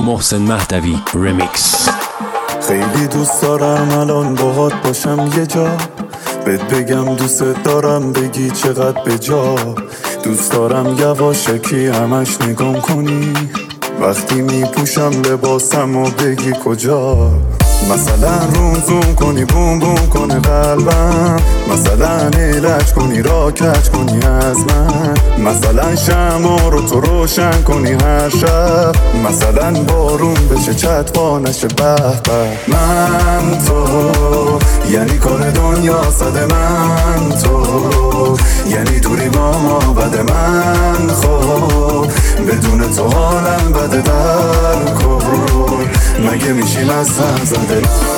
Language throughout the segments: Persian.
محسن مهدوی رمیکس. خیلی دوست دارم الان باهات باشم یه جا، بهت بگم دوست دارم بگی چقدر به جا. دوست دارم یواشکی همش نگام کنی وقتی میپوشم لباسم و بگی کجا. مثلا روم زوم کنی بوم بوم کنه قلبم، مثلا ایلج کنی را کج کنی از من، مثلا شمع رو تو روشن کنی هر شب، مثلا بارون بشه چتقا نشه به به. من تو یعنی کار دنیا صد، من تو یعنی دوری با ما بده، من خب بدون تو حالم بده در کن، مگه میشیم از هم زده.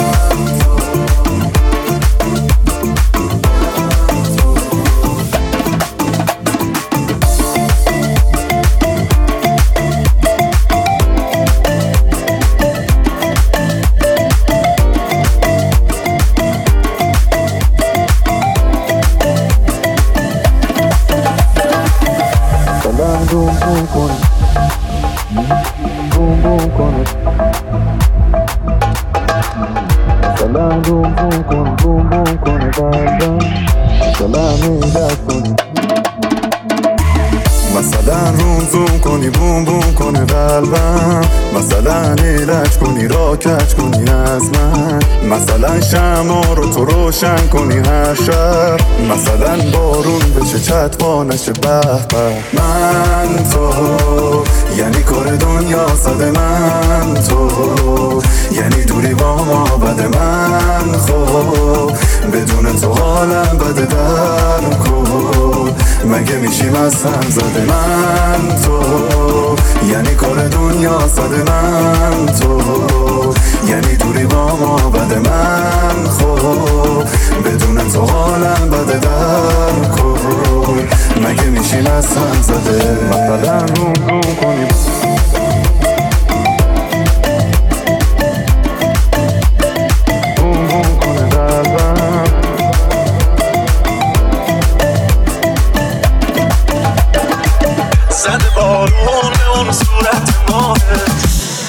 مثلا روم زوم کنی بوم بوم کنه قلبم، مثلا ایلج کنی را کج کنی از من، مثلا شمع رو تو روشن کنی هر شب، مثلا بارون بشه چتقا نشه به به. من تو یعنی کار دنیا صد، من تو یعنی دوری با ما بده، من خب بدون تو حالم بده در کن، مگه میشیم از هم زده. من تو یعنی کار دنیا صد، من تو یعنی دوری با ما بده، من خب بدون تو حالم بده در کن، مگه میشیم از هم زده. مثلا روم روم کنی بارون به اون صورت ماهت،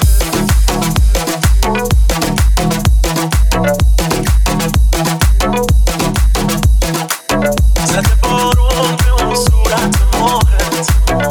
زده بارون به اون صورت ماهت،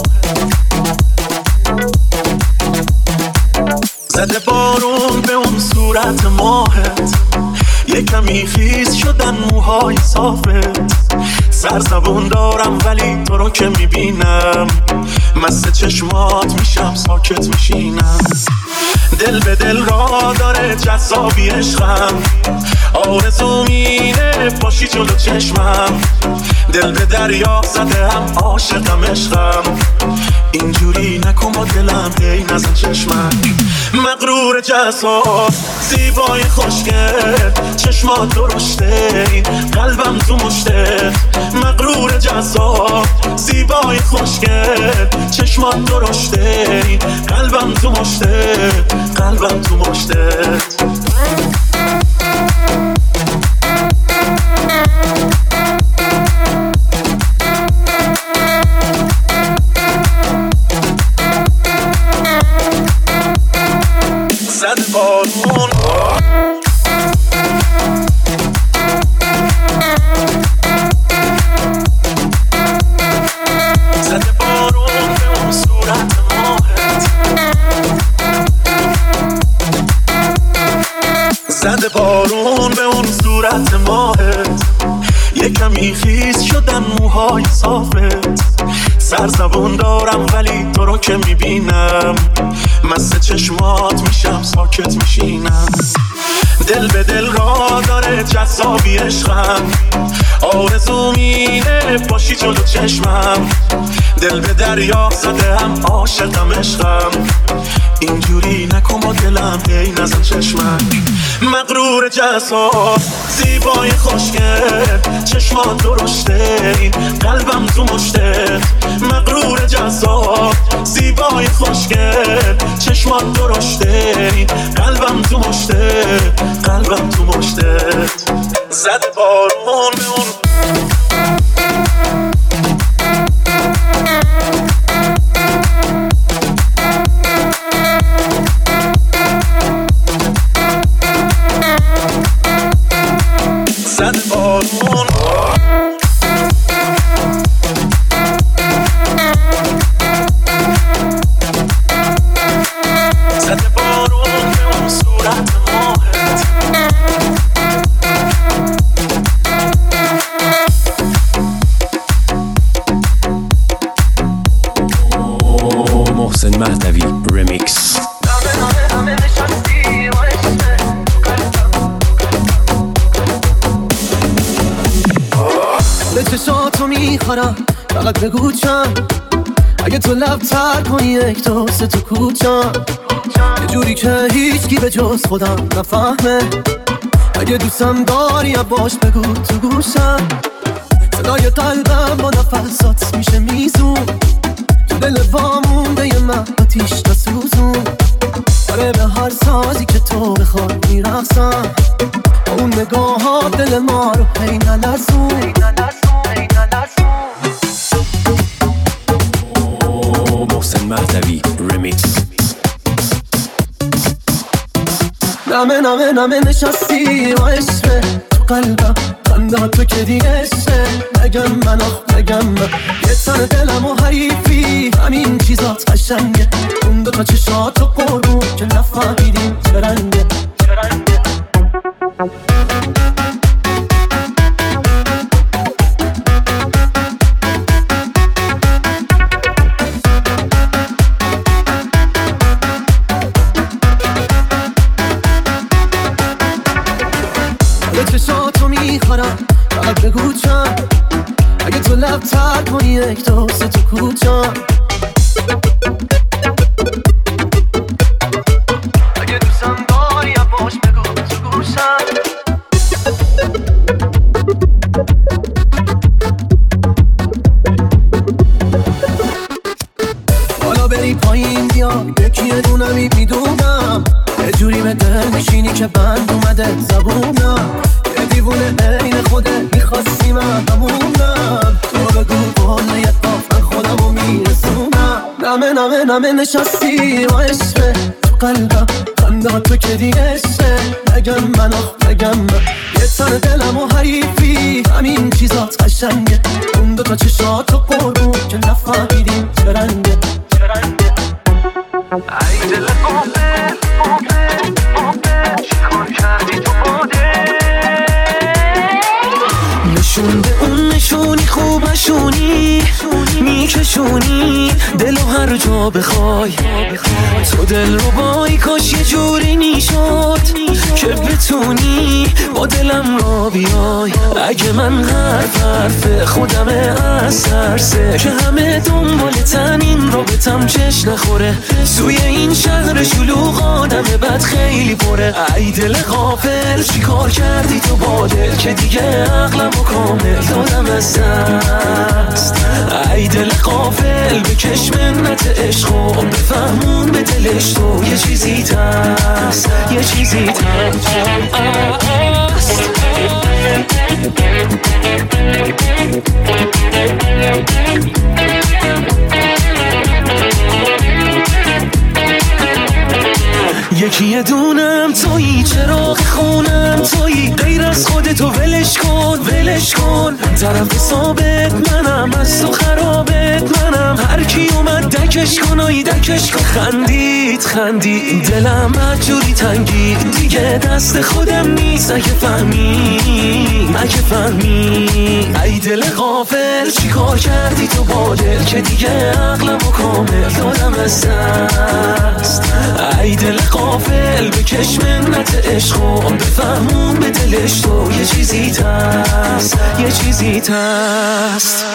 زده بارون به اون صورت ماهت، یه کمی خیز شدن موهای صافت، سرزبون دارم ولی تو رو که میبینم مست چشمات میشم ساکت میشینم، دل به دل را داره جذابی عشقم، آرزو میره باشی جلو چشمم، دل به دریا زده هم عاشقم عشقم، اینجوری نکن با دلم هی نزن چشمم، مغرور جذاب زیبای خوشگل چشمات درشته این قلبم تو مشته، مغرور جذاب زیبای خوشگل چشمات درشته این قلبم تو مشته، قلبم تو مشته. زد بارون زد بارون به اون صورت ماهت، زد بارون به اون صورت ماهت، یه کمی خیز شدن موهای صافت، سرزبون دارم ولی تو رو که میبینم مست چشمات میشم ساکت میشینم، دل به دل را داره جذابی عشقم، آرزو میره باشی جلو چشمم، دل به دریا زده هم عاشقم عشقم، اینجوری نکن با دلم هی نزن چشمم، مغرور جذاب زیبای خوشگل چشمات درشته این قلبم تو مشته، مغرور جذاب زیبای خوشگل چشمات درشته این قلبم تو مشته، قلبم تو مشته. زد بارون به اون محسن مهدوی رمیکس. به چشاتو میخورم فقط بگو چند، اگه تو لب تر کنی یک دو سه تو کوچم، یه جوری که هیچکی به جز خودم نفهمه. اگه دوستم داری باش بگو تو گوشم، صدای قلبم با نفسات میشه میزون، تو دل وامونده یه من آتیش نسوزون. آره به هر سازی که تو بخوای میرقصم، با اون نگاه ها دل ما رو هی نلرزون. محسن مهدوی رمیکس. نمه نمه نمه نشستی و عشقه تو قلبم، خنده تو که دیگه عشقه. نگم من نگم من، یه تن دلم و حریفی، همین چیزات قشنگه. اون دوتا چشات و قربون که نفهمیدیم چه رنگه. چشاتو میخورم فقط بگو چند، اگه تو لب تر کنی یک دو سه تو کوچم، اگه دوستم داری باش بگو تو گوشم. حالا بری پایین بیا یکی یه دونمی میدونم، یه جوری به دل میشینی که بند اومده زبونم. یه دیوونه عین خوده میخواستی من همونم، تو بگو بالا یه من خودمو میرسونم. نمه نمه نمه نشستی و عشقه تو قلبم، خنده تو که دیگه عشقه. نگم من نگم من، یه تن دلم و حریفی، همین چیزات قشنگه. اون دوتا چشات و قربون که نفهمیدیم چه رنگه. ای دل قافل چیکار کردی تو باده؟ نشونده اون نشونی خوب نشونی، میکشونی دلو هر جا بخوای. تو دل رو بای کاش یه جوری میشد که بتونی با دلم را بیای. اگه من حرف خودم از ترسه که همه دنبال تنین رابطم چش نخوره، توی این شهر شلوغ آدم بد خیلی پره. ای دل غافل چیکار کردی تو با دل که دیگه عقلمو کامل دادم از دست. ای دل غافل بکش منت عشقو بفهمون به دلش تو یه چیزی تست، یه چیزی تست. یکی یه دونم تویی، چراغ خونم تویی، غیر از خودتو ولش کن ولش کن. طرف ثابت منم، از تو خرابت منم، هر کی اومد دکش کن آی دکش کن. خندید دلم جوری تنگی، دیگه دست خودم نیست اگه فهمی. ای دل غافل چیکار کردی تو با دل که دیگه عقلمو کامل دادم از دست. ای دل غافل بکش منت عشقو بفهمون به دلش تو یه چیزی تست، یه چیزی تست.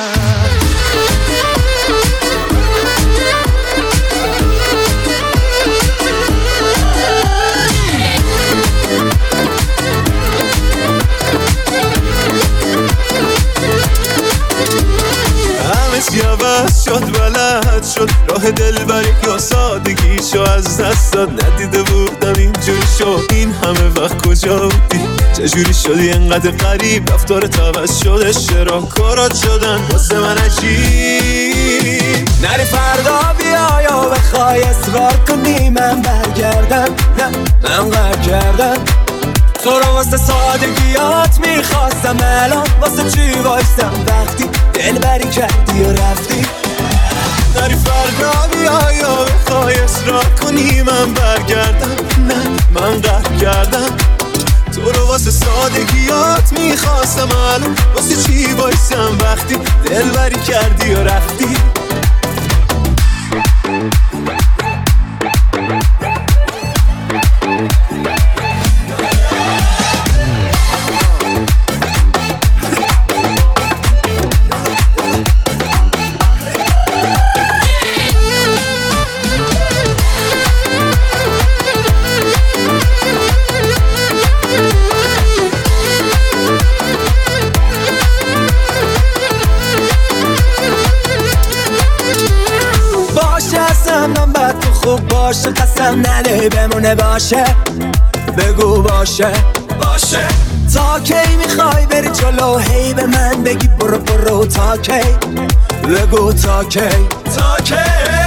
عوض شد بلد شد راه دلبری یا سادگیشو از دست داد. ندیده بودم اینجوری شد، این همه وقت کجا بودی؟ چجوری شدی انقدر غریب؟ رفتارت عوض شد، اشتراکارات شدن واسه من عجیب. نری فردا بیا یا بخوای اصرار کنی من برگردم، نه من قرار کردم. تو رو واسه سادگیات میخواستم، الان واسه چی وایستم وقتی دلبری کردی و رفتی؟ نری فردا بیا یا بخوای اصرار کنی من برگردم، نه من قهر کردم. تو رو واسه سادگیات میخواستم، الان واسه چی وایستم وقتی دلبری کردی و رفتی؟ من بعد تو خوب باشه قسم نده بمونه باشه بگو باشه باشه تا کی میخوای بری جلو هی به من بگی برو برو تا کی بگو تا کی تا کی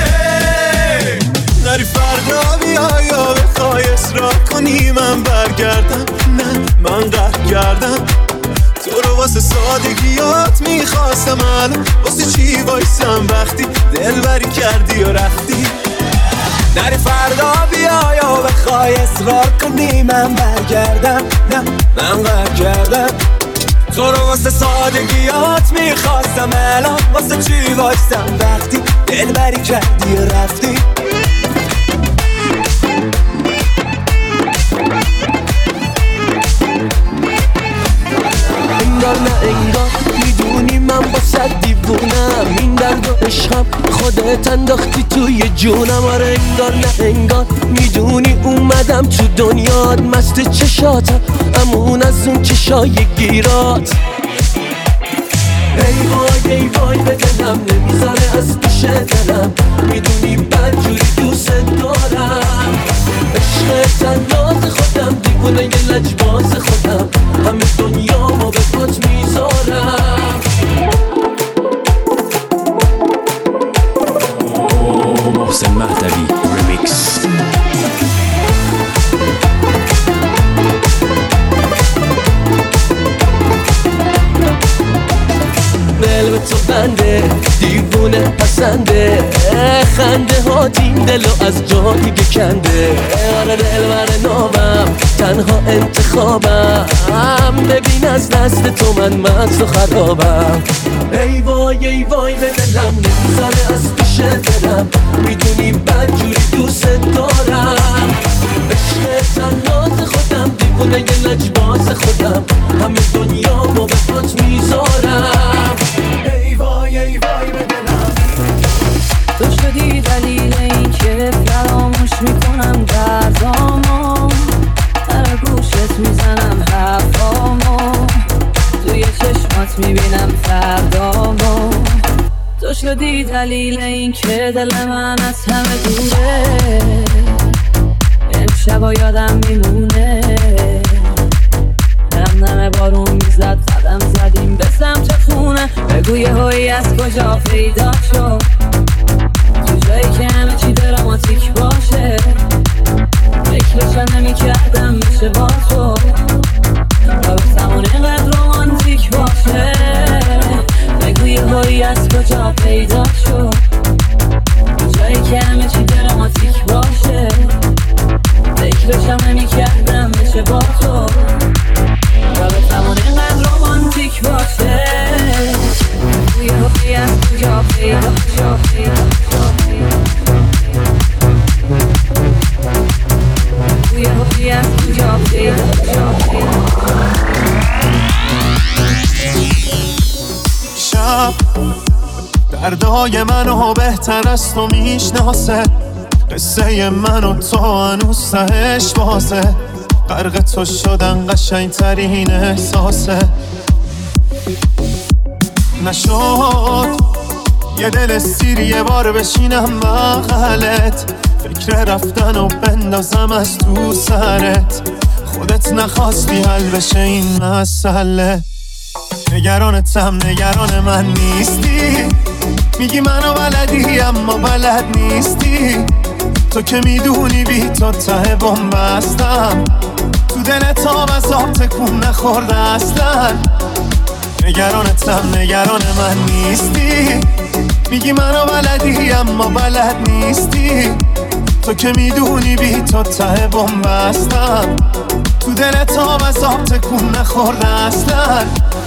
نری فردا بیای یا بخوای اصرار کنی من برگردم نه من قهر کردم تو رو واسه سادگیات میخواستم الان واسه چی وایسم وقتی دلبری کردی و رفتی نری فردا بیای یا بخوای اصرار کنی من برگردم نه من قهر کردم تو رو واسه سادگیات میخواستم الان واسه چی وایسم وقتی دلبری کردی و رفتی انگار نه انگار میدونی من با صد دیوونم این درد و عشقم خودت انداختی توی جونم آره انگار نه انگار میدونی اومدم تو دنیات مست چشاتم امون از اون چشای گیرات ای وای به دلم نمیذاره از پیش دلم میدونی بدجوری دوست دارم عشق تناز خودم دیوونه یه لجباز خودم همه دنیا ما به پات میذارم محسن مهدوی رمیکس دل به تو بنده دیوونه پسنده خنده ها این دلو از جا دیگه کنده آره دل بر نابم تنها انتخابم ببین از دست تو من مست و خرابم ای وای به دلم نمیذاره از پیش دلم میدونی بدجوری دوست دارم عشق تناز خودم دیوونه یه لجباز خودم همه دنیا با به پات میذارم ای وای به دلم تو شدی دلیل این که فراموش میکنم دردامو در گوشت میزنم حرفامو توی چشمات میبینم فردامو تو شدی دلیل این که دل من از همه دوره امشبا یادم میمونه نم بارون میزد قدم زدیم به سمت خونه بگو یه هایی از کجا پیدا شد تو جایی که همه چی دراماتیک باشه فکرشم نمی کردم میشه با تو رابطمون اینقدر رومانتیک باشه بگو یه هایی از کجا پیدا شد تو جایی که همه چی دراماتیک باشه فکرشم نمی کردم میشه با تو رابطمون اینقدر رومانتیک باشه توی حقی از کجا پیدا شد توی حقی از کجا پیدا شب دردهای منو بهتر از تو میشناسه قصه من و تو هنوز تهش بازه غرق تو شدن قشنگترین احساسه نشد یه دل سیر یه بار بشینم بغلت فکر رفتن و بندازم از تو سرت خودت نخواستی حل بشه این مسئله نگرانتم نگران من نیستی میگی منو بلدی اما بلد نیستی تو که میدونی بی تو ته بومبستم تو دلت هم از آب تکون نخورده اصلا نگرانتم نگران من نیستی میگی منو بلدی اما بلد نیستی تو که میدونی بی تو ته بومبستم تو دلت هم از آب تکون نخورده اصلا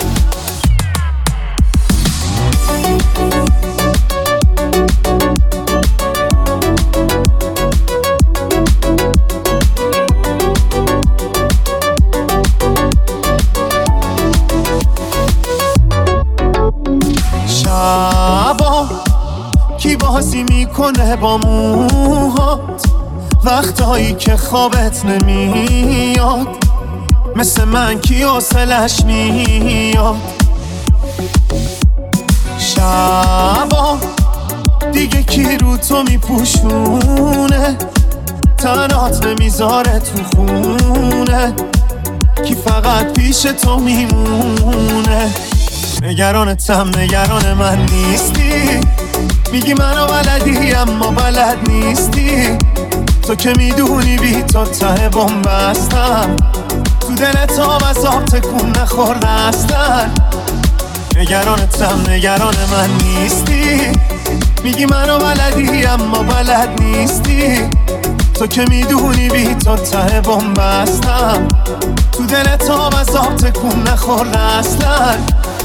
شبا کی بازی میکنه با موهات وقتایی که خوابت نمیاد مثل من کی حوصلش میاد شبا دیگه کی رو تو میپوشونه، تنات نمیذاره تو خونه، کی فقط پیش تو میمونه. نگرانتم نگران من نیستی، میگی منو بلدی اما بلد نیستی. تو که میدونی بی تو ته بومبستم، تو دلت هم از آب تکون نخورده اصلا. نگرانتم نگران من نیستی، میگی منو بلدی اما بلد نیستی. تو که میدونی بی تو ته بومبستم، تو دلت هم از آب تکون نخورده اصلا.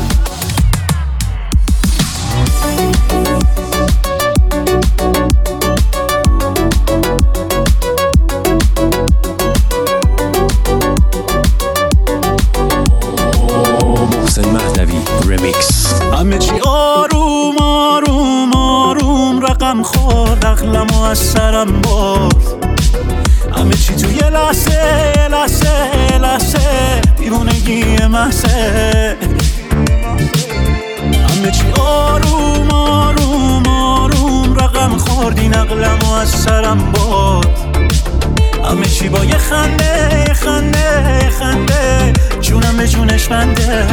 محسن مهدوی رمیکس. همه چی آروم آروم آروم رقم خورد، عقلمو از سرم برد. همه چی تو یه لحظه یه لحظه یه لحظه دیوونگی محضه. همه چی آروم آروم آروم رقم خورد، این عقلمو از سرم برد. همه چی با یه خنده یه خنده یه خنده، جونم به جونش بنده.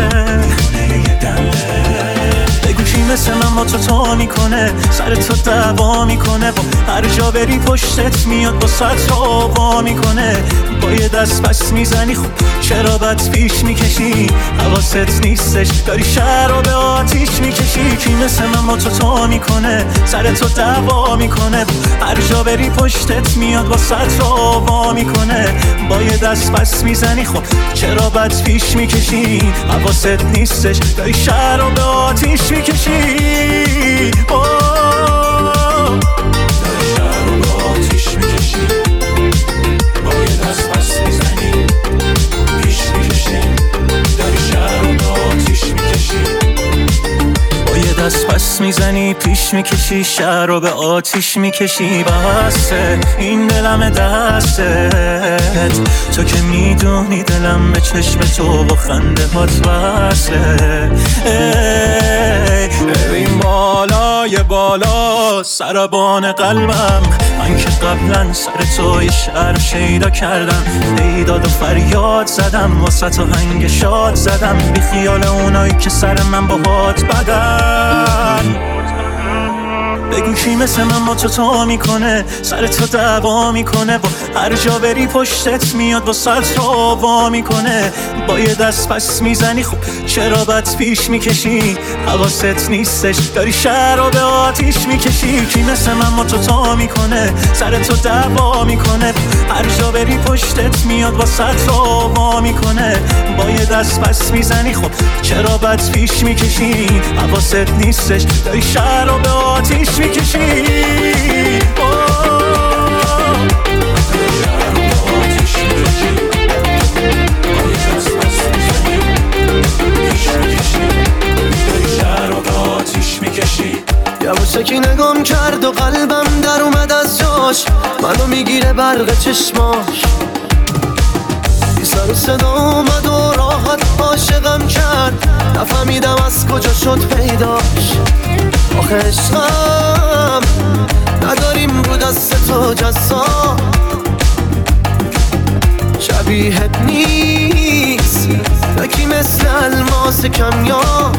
بگو کی مثل من با تو میکنه، سر تو دعوا میکنه، با هر جا بری پشتت میاد با سطر آوا میکنه. با یه دست پس میزنی خب چرا بد پیش میکشی، حواست نیستش داری شهر رو به آتیش میکشی. کی مثل من با تو میکنه، سر تو دعوا میکنه، با هر جا بری پشتت میاد با سطر آوا میکنه. با یه دست پس میزنی خب چرا بد پیش میکشی، حواست نیستش داری شهر رو به آتیش میکشی. داری شهر رو به آتیش میکشی. با یه دست پس میزنی پیش میکشی، داری شهر رو به آتیش میکشی. با یه دست پس میزنی پیش میکشی، شهر رو به آتیش میکشی. بسته این دلم دستت، تو که میدونی دلم به چشم تو با خنده هات وصله. ببین بالای بالا سربان قلبم، من که قبلا سر تو یه شعر شیدا کردم، بیداد و فریاد زدم، واسه تو هنگ شاد زدم، بی خیال اونایی که سر من با هات بدن. بگو کی مثل من با تو میکنه، سر تو دعوا میکنه، با هر جا بری پشتت میاد با سطر آوا میکنه. با یه دست پس میزنی خب چرا بد پیش میکشی، حواست نیستش داری شهر رو به آتیش میکشی. کی مثل من با تو میکنه، سر تو دعوا میکنه، هر جا بری پشتت میاد با سطر آوا میکنه. با یه دست پس میزنی خب چرا بد پیش میکشی، حواست نیستش داری شهر رو به آتیش میکشی. یواشکی نگام کرد و قلبم در اومد از جاش، منو میگیره برق چشماش. بی سر و صدا اومد و راحت عاشقم کرد، نفهمیدم از کجا شد پیداش. آخه عشقم نداریم رو دست تو جذاب، شبیهت نیست یکی مثل الماس کمیاب.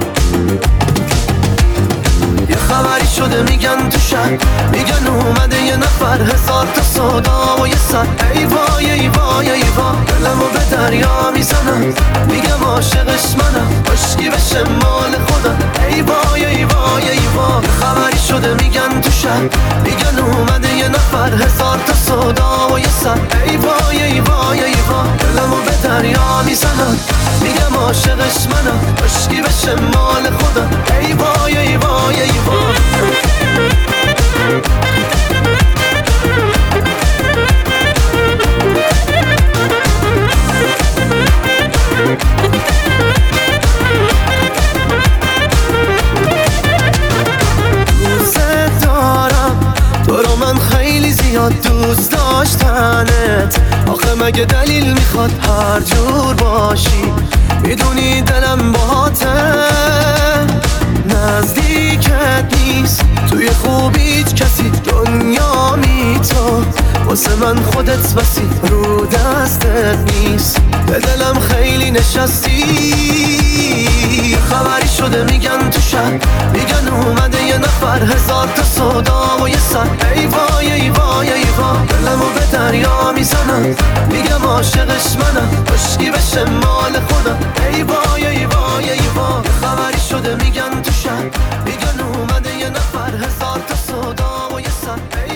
یه خبری شده میگن تو شهر، میگن اومده یه نفر، هزار تا صدا و یه سر. ای وای ای وای ای وای، دلمو به دریا میزنم، میگم عاشقش منم، عشقی بشه مال خودم. ای وای ای وای ای وای، یه خبری شده میگن تو شهر، میگن اومده یه نفر، هزار تا صدا و یه سر. ای وای ای وای ای وای، دلمو به دریا میزنم، میگم عاشقش منم، عشقی بشه مال خودم. ای وای ای وای ای وای. دوست دارم تو رو، من خیلی زیاد دوست داشتنت. آخه مگه دلیل میخواد هر جور باشی، میدونی دلم باهاته. نزدیکت نیست، توی خوبیت کسی دنیا میتا، واسه من خودت بسی رو دستت نیست. به دلم خیلی نشستی، خبری شده میگن تو شهر، میگن اومده یه نفر، هزار تا صدا و یه سر. ای وای ای وای ای وای، دلمو به دریا میزنم، میگم عاشقش منم، بشکی بشه مال خودم. ای وای ای وای ای وای، خبری شده میگن تو شهر، میگن اومده یه نفر، هزار تا صدا و یه سر.